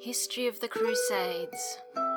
History of the Crusades.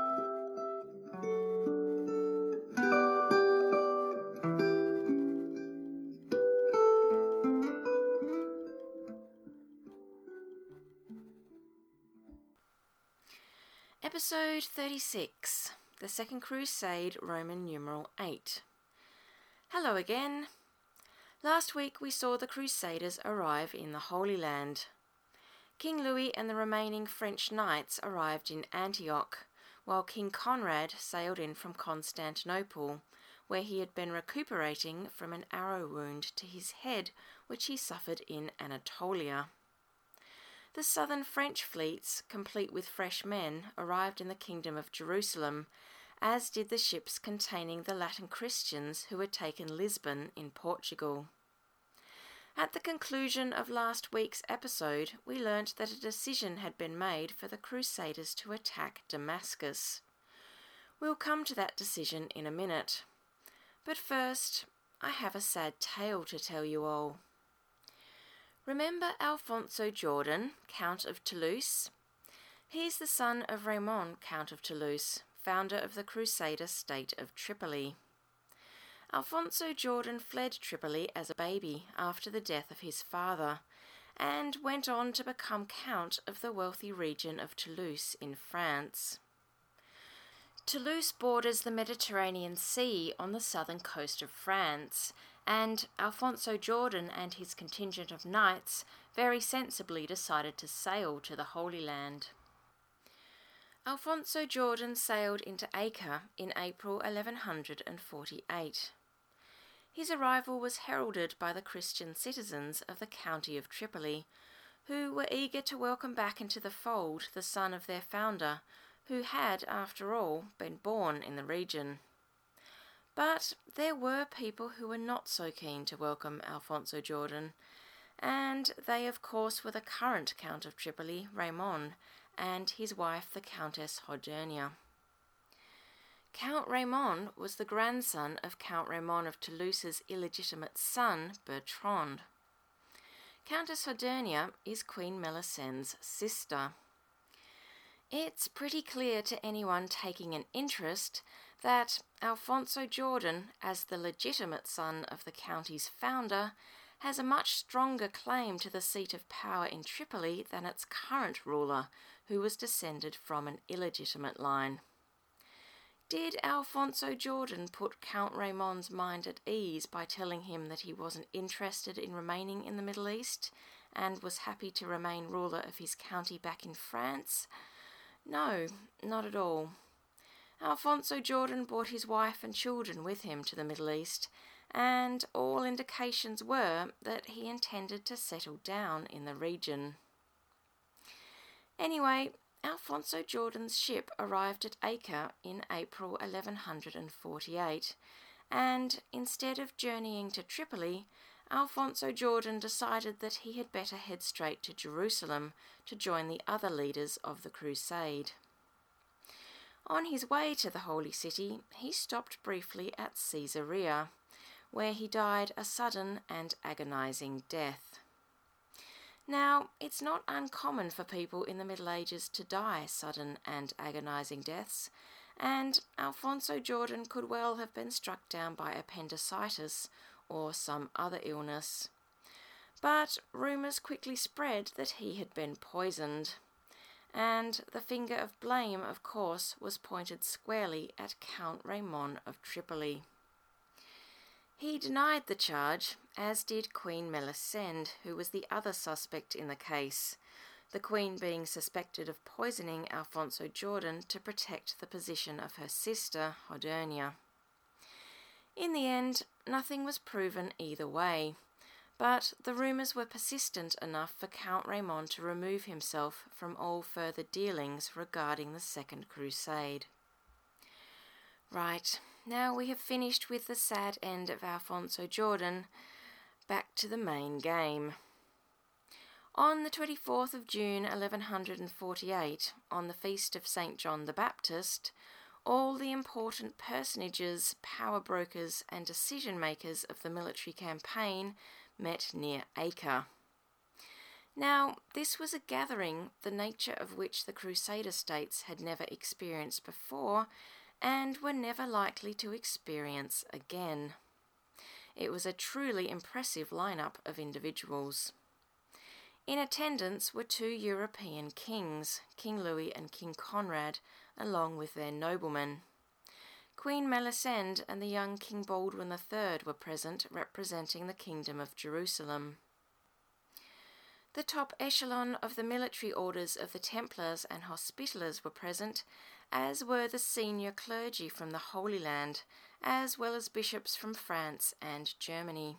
Episode 36, The Second Crusade, Roman numeral 8. Hello again. Last week we saw the Crusaders arrive in the Holy Land. King Louis and the remaining French knights arrived in Antioch, while King Conrad sailed in from Constantinople, where he had been recuperating from an arrow wound to his head which he suffered in Anatolia. The southern French fleets, complete with fresh men, arrived in the Kingdom of Jerusalem, as did the ships containing the Latin Christians who had taken Lisbon in Portugal. At the conclusion of last week's episode, we learnt that a decision had been made for the Crusaders to attack Damascus. We'll come to that decision in a minute. But first, I have a sad tale to tell you all. Remember Alfonso Jordan, Count of Toulouse? He's the son of Raymond, Count of Toulouse, founder of the Crusader state of Tripoli. Alfonso Jordan fled Tripoli as a baby after the death of his father, and went on to become Count of the wealthy region of Toulouse in France. Toulouse borders the Mediterranean Sea on the southern coast of France, and Alfonso Jordan and his contingent of knights very sensibly decided to sail to the Holy Land. Alfonso Jordan sailed into Acre in April 1148. His arrival was heralded by the Christian citizens of the county of Tripoli, who were eager to welcome back into the fold the son of their founder, who had, after all, been born in the region. But there were people who were not so keen to welcome Alfonso Jordan, and they of course were the current Count of Tripoli, Raymond, and his wife the Countess Hodernia. Count Raymond was the grandson of Count Raymond of Toulouse's illegitimate son, Bertrand. Countess Hodernia is Queen Melisend's sister. It's pretty clear to anyone taking an interest that Alfonso Jordan, as the legitimate son of the county's founder, has a much stronger claim to the seat of power in Tripoli than its current ruler, who was descended from an illegitimate line. Did Alfonso Jordan put Count Raymond's mind at ease by telling him that he wasn't interested in remaining in the Middle East and was happy to remain ruler of his county back in France? No, not at all. Alfonso Jordan brought his wife and children with him to the Middle East, and all indications were that he intended to settle down in the region. Anyway, Alfonso Jordan's ship arrived at Acre in April 1148, and instead of journeying to Tripoli, Alfonso Jordan decided that he had better head straight to Jerusalem to join the other leaders of the crusade. On his way to the Holy City, he stopped briefly at Caesarea, where he died a sudden and agonizing death. Now, it's not uncommon for people in the Middle Ages to die sudden and agonizing deaths, and Alfonso Jordan could well have been struck down by appendicitis or some other illness. But rumours quickly spread that he had been poisoned, and the finger of blame, of course, was pointed squarely at Count Raymond of Tripoli. He denied the charge, as did Queen Melisende, who was the other suspect in the case, the Queen being suspected of poisoning Alfonso Jordan to protect the position of her sister, Hodernia. In the end, nothing was proven either way, but the rumours were persistent enough for Count Raymond to remove himself from all further dealings regarding the Second Crusade. Right, now we have finished with the sad end of Alfonso Jordan. Back to the main game. On the 24th of June 1148, on the feast of St. John the Baptist, all the important personages, power brokers and decision makers of the military campaign met near Acre. Now, this was a gathering the nature of which the Crusader states had never experienced before and were never likely to experience again. It was a truly impressive lineup of individuals. In attendance were two European kings, King Louis and King Conrad, along with their noblemen. Queen Melisende and the young King Baldwin III were present, representing the Kingdom of Jerusalem. The top echelon of the military orders of the Templars and Hospitallers were present, as were the senior clergy from the Holy Land, as well as bishops from France and Germany.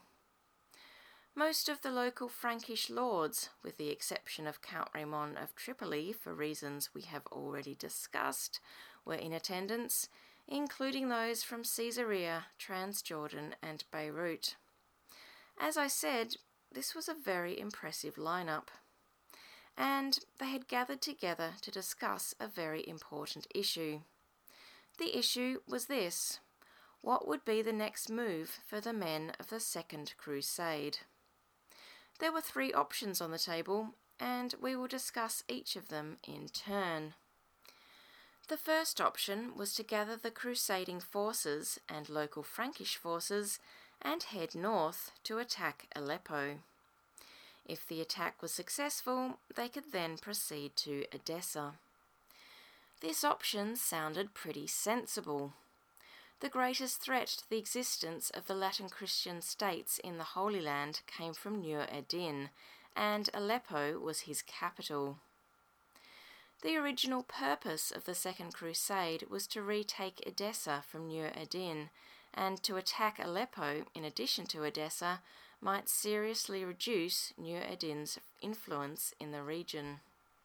Most of the local Frankish lords, with the exception of Count Raymond of Tripoli for reasons we have already discussed, were in attendance, including those from Caesarea, Transjordan and Beirut. As I said, this was a very impressive lineup, and they had gathered together to discuss a very important issue. The issue was this: what would be the next move for the men of the Second Crusade? There were three options on the table, and we will discuss each of them in turn. The first option was to gather the crusading forces and local Frankish forces and head north to attack Aleppo. If the attack was successful, they could then proceed to Edessa. This option sounded pretty sensible. The greatest threat to the existence of the Latin Christian states in the Holy Land came from Nur ed-Din, and Aleppo was his capital. The original purpose of the Second Crusade was to retake Edessa from Nur ed-Din, and to attack Aleppo in addition to Edessa might seriously reduce Nur ed-Din's influence in the region.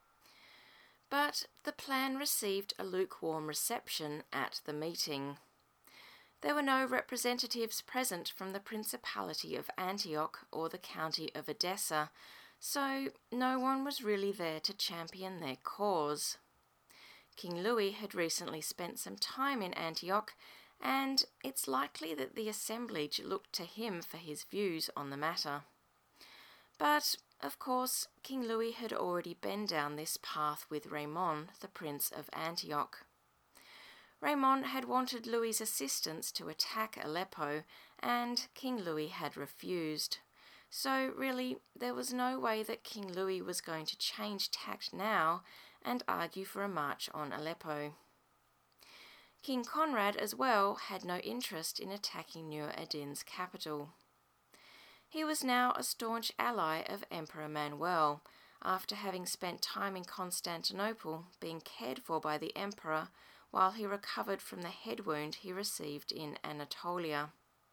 But the plan received a lukewarm reception at the meeting. There were no representatives present from the Principality of Antioch or the County of Edessa, so no one was really there to champion their cause. King Louis had recently spent some time in Antioch, and it's likely that the assemblage looked to him for his views on the matter. But, of course, King Louis had already been down this path with Raymond, the Prince of Antioch. Raymond had wanted Louis's assistance to attack Aleppo, and King Louis had refused. So really, there was no way that King Louis was going to change tact now and argue for a march on Aleppo. King Conrad as well had no interest in attacking Nur ed-Din's capital. He was now a staunch ally of Emperor Manuel, after having spent time in Constantinople being cared for by the emperor while he recovered from the head wound he received in Anatolia.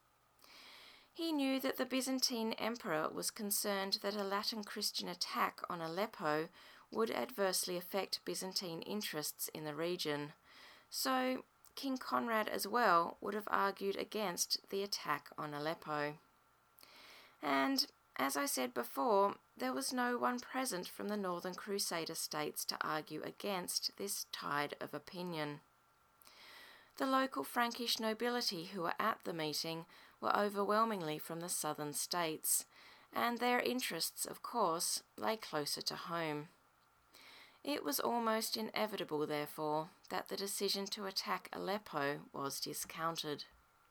He knew that the Byzantine emperor was concerned that a Latin Christian attack on Aleppo would adversely affect Byzantine interests in the region, so King Conrad as well would have argued against the attack on Aleppo. And, as I said before, there was no one present from the Northern Crusader states to argue against this tide of opinion. The local Frankish nobility who were at the meeting were overwhelmingly from the southern states, and their interests, of course, lay closer to home. It was almost inevitable, therefore, that the decision to attack Aleppo was discounted.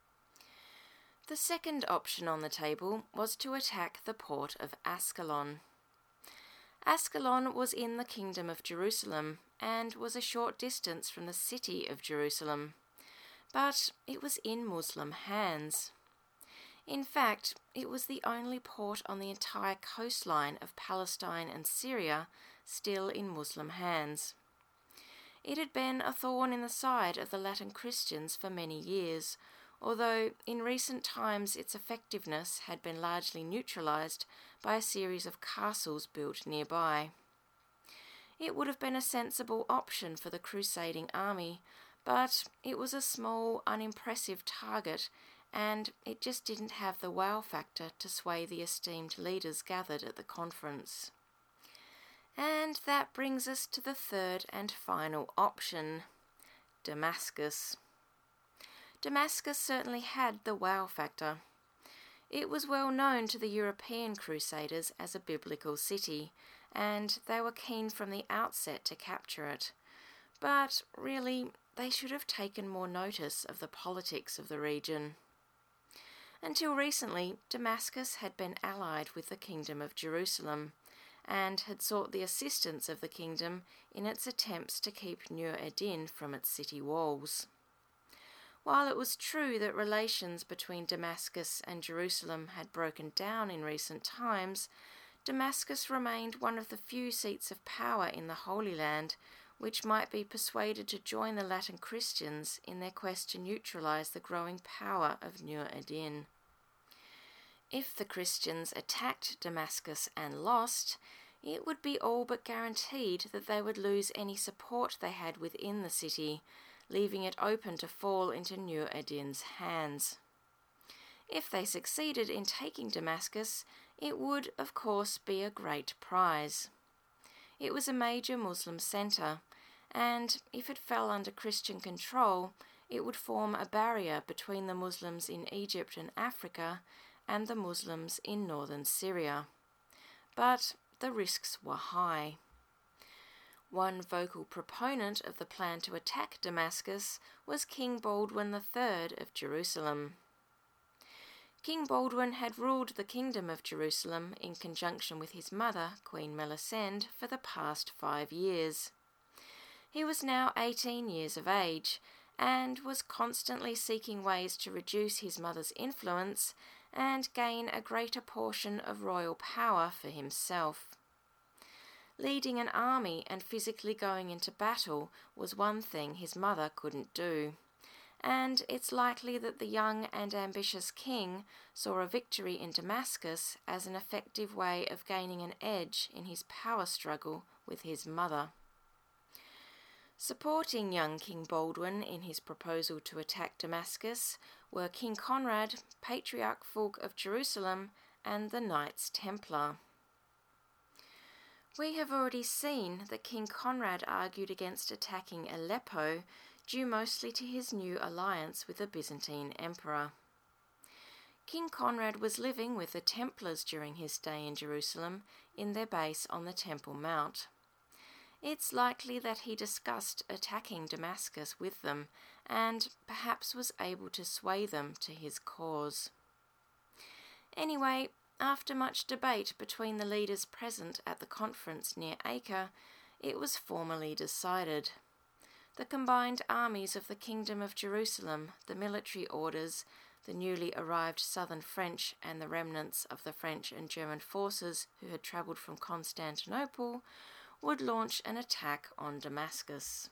The second option on the table was to attack the port of Ascalon. Ascalon was in the Kingdom of Jerusalem and was a short distance from the city of Jerusalem, but it was in Muslim hands. In fact, it was the only port on the entire coastline of Palestine and Syria still in Muslim hands. It had been a thorn in the side of the Latin Christians for many years, although in recent times its effectiveness had been largely neutralized by a series of castles built nearby. It would have been a sensible option for the crusading army, but it was a small, unimpressive target, and it just didn't have the wow factor to sway the esteemed leaders gathered at the conference. And that brings us to the third and final option, Damascus. Damascus certainly had the wow factor. It was well known to the European Crusaders as a biblical city, and they were keen from the outset to capture it. But really, they should have taken more notice of the politics of the region. Until recently, Damascus had been allied with the Kingdom of Jerusalem, and had sought the assistance of the kingdom in its attempts to keep Nur ed-Din from its city walls. While it was true that relations between Damascus and Jerusalem had broken down in recent times, Damascus remained one of the few seats of power in the Holy Land which might be persuaded to join the Latin Christians in their quest to neutralize the growing power of Nur ed-Din. If the Christians attacked Damascus and lost, it would be all but guaranteed that they would lose any support they had within the city, leaving it open to fall into Nur ed-Din's hands. If they succeeded in taking Damascus, it would, of course, be a great prize. It was a major Muslim centre, and if it fell under Christian control, it would form a barrier between the Muslims in Egypt and Africa and the Muslims in northern Syria. But the risks were high. One vocal proponent of the plan to attack Damascus was King Baldwin III of Jerusalem. King Baldwin had ruled the Kingdom of Jerusalem in conjunction with his mother, Queen Melisende, for the past 5 years. He was now 18 years of age and was constantly seeking ways to reduce his mother's influence and gain a greater portion of royal power for himself. Leading an army and physically going into battle was one thing his mother couldn't do, and it's likely that the young and ambitious king saw a victory in Damascus as an effective way of gaining an edge in his power struggle with his mother. Supporting young King Baldwin in his proposal to attack Damascus were King Conrad, Patriarch Fulk of Jerusalem, and the Knights Templar. We have already seen that King Conrad argued against attacking Aleppo, due mostly to his new alliance with the Byzantine Emperor. King Conrad was living with the Templars during his stay in Jerusalem in their base on the Temple Mount. It's likely that he discussed attacking Damascus with them and perhaps was able to sway them to his cause. Anyway, after much debate between the leaders present at the conference near Acre, it was formally decided. The combined armies of the Kingdom of Jerusalem, the military orders, the newly arrived southern French and the remnants of the French and German forces who had travelled from Constantinople, would launch an attack on Damascus.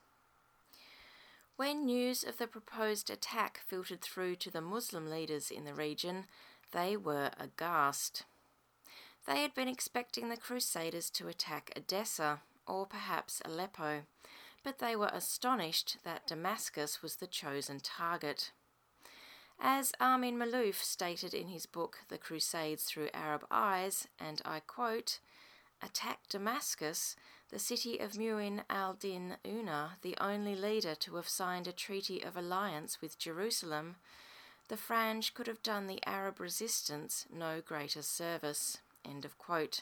When news of the proposed attack filtered through to the Muslim leaders in the region, they were aghast. They had been expecting the Crusaders to attack Edessa, or perhaps Aleppo, but they were astonished that Damascus was the chosen target. As Armin Malouf stated in his book The Crusades Through Arab Eyes, and I quote, "Attack Damascus, the city of Mu'in al-Din Una, the only leader to have signed a treaty of alliance with Jerusalem, the Franj could have done the Arab resistance no greater service." End of quote.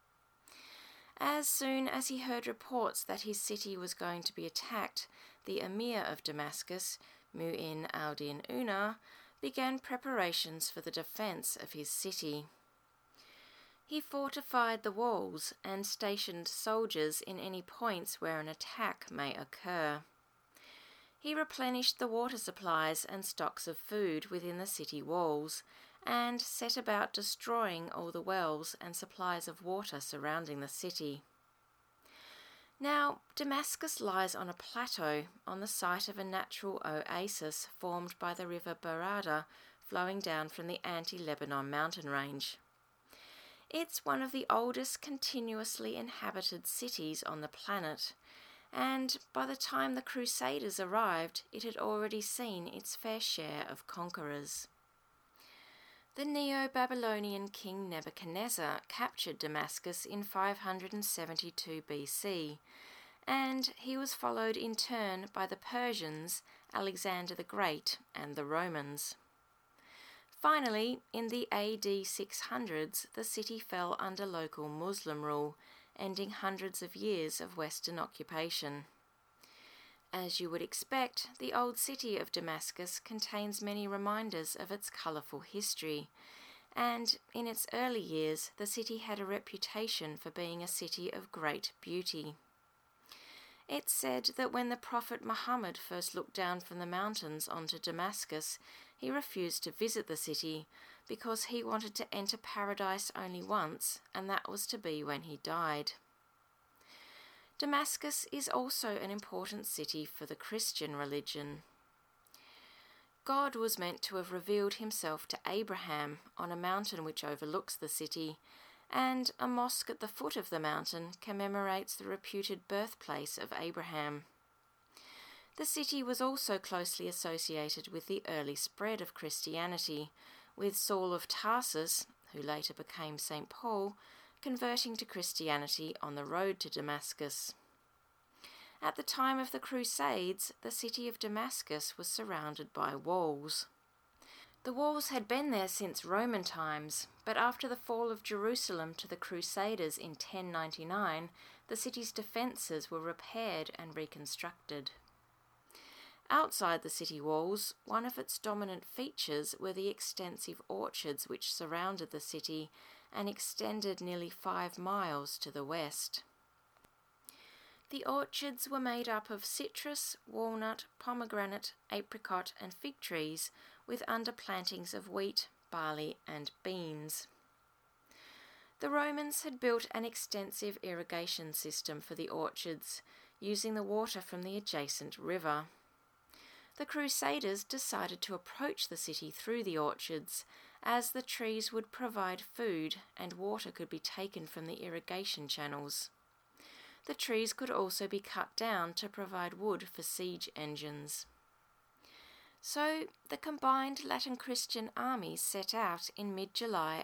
As soon as he heard reports that his city was going to be attacked, the Emir of Damascus, Mu'in al-Din Una, began preparations for the defence of his city. He fortified the walls and stationed soldiers in any points where an attack may occur. He replenished the water supplies and stocks of food within the city walls, and set about destroying all the wells and supplies of water surrounding the city. Now, Damascus lies on a plateau on the site of a natural oasis formed by the river Barada flowing down from the Anti-Lebanon mountain range. It's one of the oldest continuously inhabited cities on the planet, and by the time the Crusaders arrived, it had already seen its fair share of conquerors. The Neo-Babylonian king Nebuchadnezzar captured Damascus in 572 BC, and he was followed in turn by the Persians, Alexander the Great, and the Romans. Finally, in the AD 600s, the city fell under local Muslim rule, ending hundreds of years of Western occupation. As you would expect, the old city of Damascus contains many reminders of its colourful history, and in its early years the city had a reputation for being a city of great beauty. It's said that when the Prophet Muhammad first looked down from the mountains onto Damascus, he refused to visit the city because he wanted to enter paradise only once, and that was to be when he died. Damascus is also an important city for the Christian religion. God was meant to have revealed himself to Abraham on a mountain which overlooks the city, and a mosque at the foot of the mountain commemorates the reputed birthplace of Abraham. The city was also closely associated with the early spread of Christianity, with Saul of Tarsus, who later became St. Paul, converting to Christianity on the road to Damascus. At the time of the Crusades, the city of Damascus was surrounded by walls. The walls had been there since Roman times, but after the fall of Jerusalem to the Crusaders in 1099, the city's defences were repaired and reconstructed. Outside the city walls, one of its dominant features were the extensive orchards which surrounded the city and extended nearly 5 miles to the west. The orchards were made up of citrus, walnut, pomegranate, apricot and fig trees, with underplantings of wheat, barley and beans. The Romans had built an extensive irrigation system for the orchards, using the water from the adjacent river. The Crusaders decided to approach the city through the orchards, as the trees would provide food and water could be taken from the irrigation channels. The trees could also be cut down to provide wood for siege engines. So the combined Latin Christian armies set out in mid-July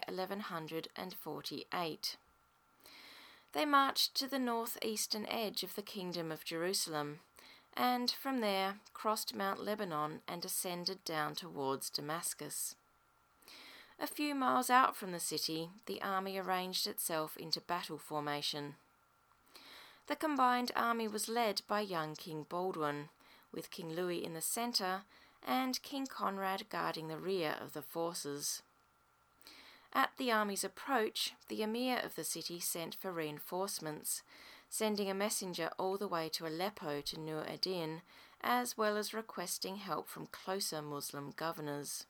1148. They marched to the northeastern edge of the Kingdom of Jerusalem, and from there crossed Mount Lebanon and ascended down towards Damascus. A few miles out from the city, the army arranged itself into battle formation. The combined army was led by young King Baldwin, with King Louis in the centre and King Conrad guarding the rear of the forces. At the army's approach, the emir of the city sent for reinforcements, sending a messenger all the way to Aleppo to Nur ad-Din, as well as requesting help from closer Muslim governors.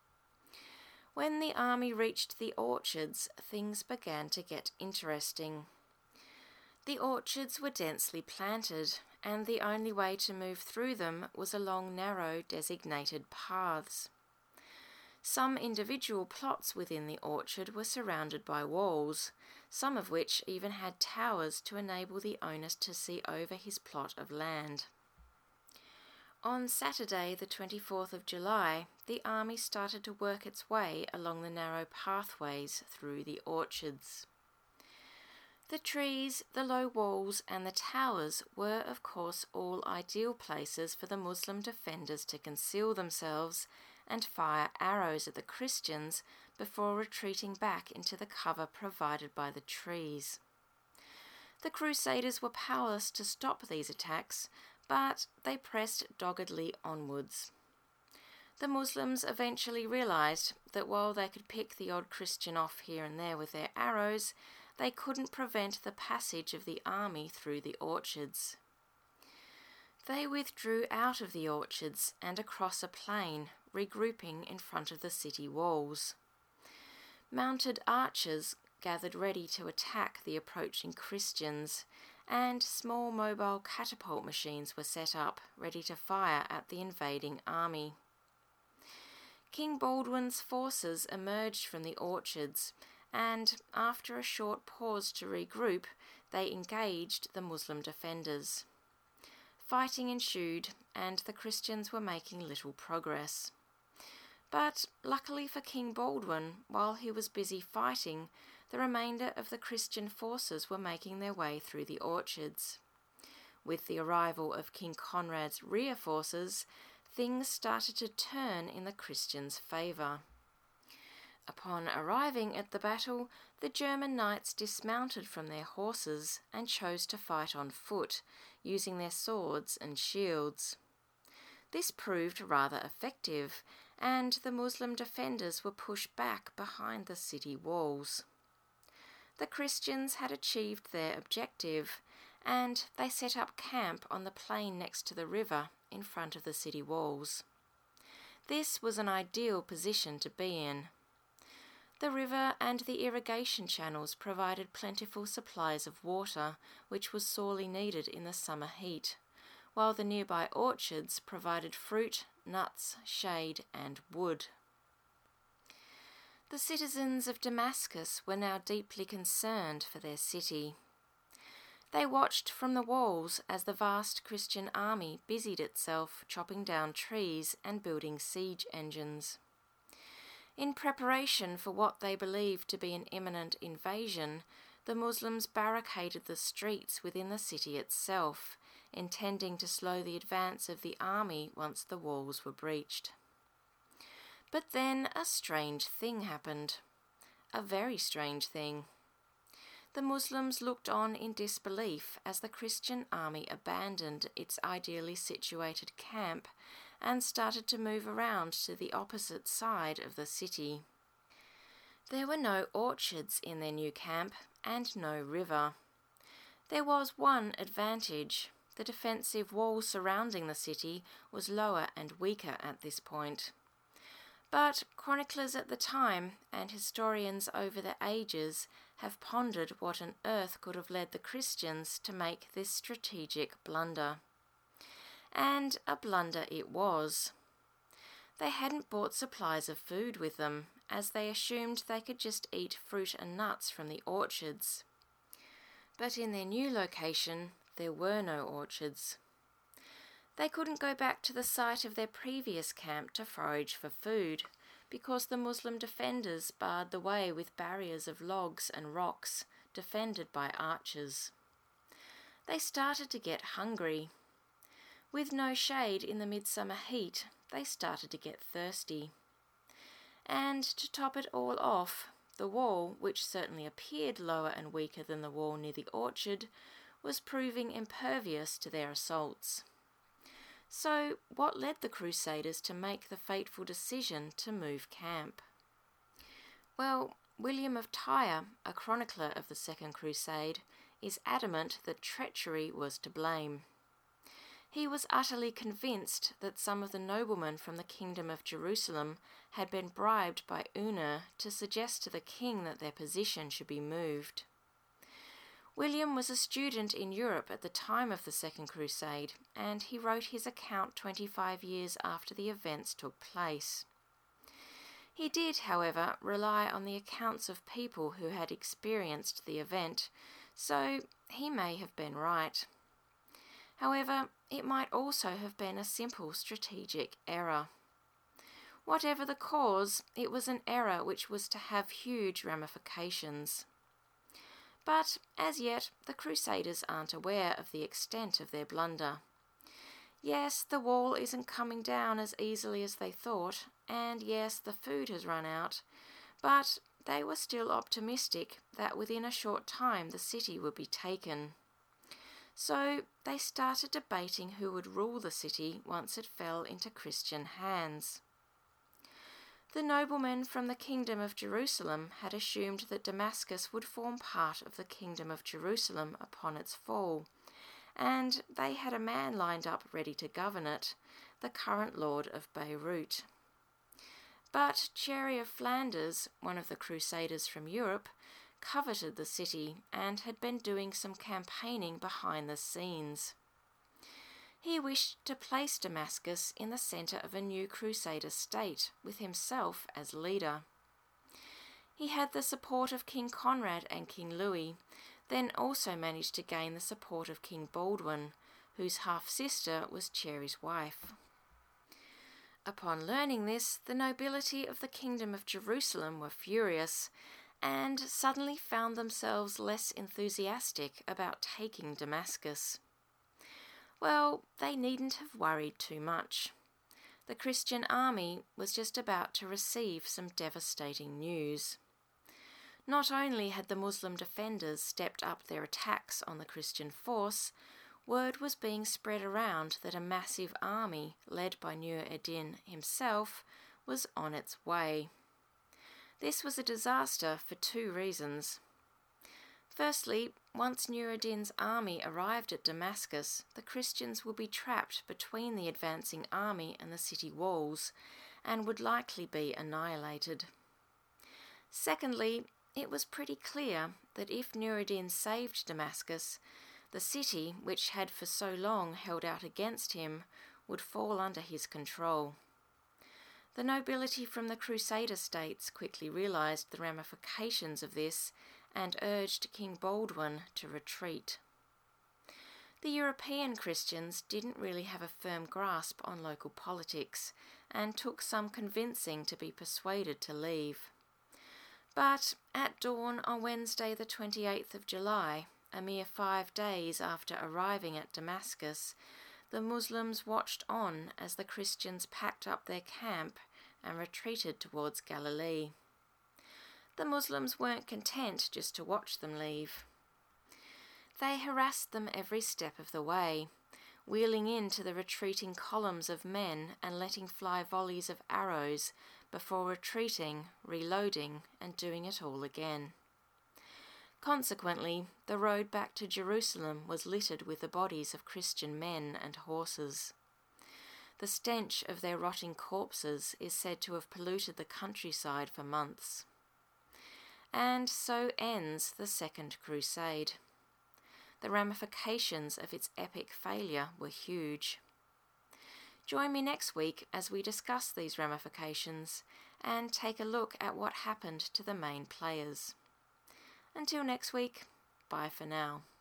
When the army reached the orchards, things began to get interesting. The orchards were densely planted, and the only way to move through them was along narrow designated paths. Some individual plots within the orchard were surrounded by walls, some of which even had towers to enable the owner to see over his plot of land. On Saturday, the 24th of July, the army started to work its way along the narrow pathways through the orchards. The trees, the low walls and the towers were of course all ideal places for the Muslim defenders to conceal themselves and fire arrows at the Christians before retreating back into the cover provided by the trees. The Crusaders were powerless to stop these attacks, but they pressed doggedly onwards. The Muslims eventually realised that while they could pick the odd Christian off here and there with their arrows, they couldn't prevent the passage of the army through the orchards. They withdrew out of the orchards and across a plain, regrouping in front of the city walls. Mounted archers gathered ready to attack the approaching Christians, and small mobile catapult machines were set up, ready to fire at the invading army. King Baldwin's forces emerged from the orchards, and after a short pause to regroup, they engaged the Muslim defenders. Fighting ensued, and the Christians were making little progress. But luckily for King Baldwin, while he was busy fighting, the remainder of the Christian forces were making their way through the orchards. With the arrival of King Conrad's rear forces, things started to turn in the Christians' favour. Upon arriving at the battle, the German knights dismounted from their horses and chose to fight on foot, using their swords and shields. This proved rather effective, and the Muslim defenders were pushed back behind the city walls. The Christians had achieved their objective, and they set up camp on the plain next to the river in front of the city walls. This was an ideal position to be in. The river and the irrigation channels provided plentiful supplies of water, which was sorely needed in the summer heat, while the nearby orchards provided fruit, nuts, shade, and wood. The citizens of Damascus were now deeply concerned for their city. They watched from the walls as the vast Christian army busied itself chopping down trees and building siege engines. In preparation for what they believed to be an imminent invasion, the Muslims barricaded the streets within the city itself, intending to slow the advance of the army once the walls were breached. But then a strange thing happened. A very strange thing. The Muslims looked on in disbelief as the Christian army abandoned its ideally situated camp and started to move around to the opposite side of the city. There were no orchards in their new camp and no river. There was one advantage. The defensive wall surrounding the city was lower and weaker at this point. But chroniclers at the time and historians over the ages have pondered what on earth could have led the Christians to make this strategic blunder. And a blunder it was. They hadn't brought supplies of food with them, as they assumed they could just eat fruit and nuts from the orchards. But in their new location, there were no orchards. They couldn't go back to the site of their previous camp to forage for food, because the Muslim defenders barred the way with barriers of logs and rocks, defended by archers. They started to get hungry. With no shade in the midsummer heat, they started to get thirsty. And to top it all off, the wall, which certainly appeared lower and weaker than the wall near the orchard, was proving impervious to their assaults. So, what led the Crusaders to make the fateful decision to move camp? Well, William of Tyre, a chronicler of the Second Crusade, is adamant that treachery was to blame. He was utterly convinced that some of the noblemen from the Kingdom of Jerusalem had been bribed by Una to suggest to the king that their position should be moved. William was a student in Europe at the time of the Second Crusade, and he wrote his account 25 years after the events took place. He did, however, rely on the accounts of people who had experienced the event, so he may have been right. However, it might also have been a simple strategic error. Whatever the cause, it was an error which was to have huge ramifications. But, as yet, the Crusaders aren't aware of the extent of their blunder. Yes, the wall isn't coming down as easily as they thought, and yes, the food has run out, but they were still optimistic that within a short time the city would be taken. So they started debating who would rule the city once it fell into Christian hands. The noblemen from the Kingdom of Jerusalem had assumed that Damascus would form part of the Kingdom of Jerusalem upon its fall, and they had a man lined up ready to govern it, the current lord of Beirut. But Thierry of Flanders, one of the Crusaders from Europe, coveted the city and had been doing some campaigning behind the scenes. He wished to place Damascus in the centre of a new Crusader state, with himself as leader. He had the support of King Conrad and King Louis, then also managed to gain the support of King Baldwin, whose half-sister was Thierry's wife. Upon learning this, the nobility of the Kingdom of Jerusalem were furious, and suddenly found themselves less enthusiastic about taking Damascus. Well, they needn't have worried too much. the Christian army was just about to receive some devastating news. Not only had the Muslim defenders stepped up their attacks on the Christian force, word was being spread around that a massive army, led by Nur ed-Din himself, was on its way. This was a disaster for two reasons. Firstly, once Nur ed-Din's army arrived at Damascus, the Christians would be trapped between the advancing army and the city walls, and would likely be annihilated. Secondly, it was pretty clear that if Nur ed-Din saved Damascus, the city, which had for so long held out against him, would fall under his control. The nobility from the Crusader states quickly realised the ramifications of this and urged King Baldwin to retreat. The European Christians didn't really have a firm grasp on local politics and took some convincing to be persuaded to leave. But at dawn on Wednesday the 28th of July, a mere 5 days after arriving at Damascus, the Muslims watched on as the Christians packed up their camp and retreated towards Galilee. The Muslims weren't content just to watch them leave. They harassed them every step of the way, wheeling into the retreating columns of men and letting fly volleys of arrows before retreating, reloading, and doing it all again. Consequently, the road back to Jerusalem was littered with the bodies of Christian men and horses. The stench of their rotting corpses is said to have polluted the countryside for months. And so ends the Second Crusade. The ramifications of its epic failure were huge. Join me next week as we discuss these ramifications and take a look at what happened to the main players. Until next week, bye for now.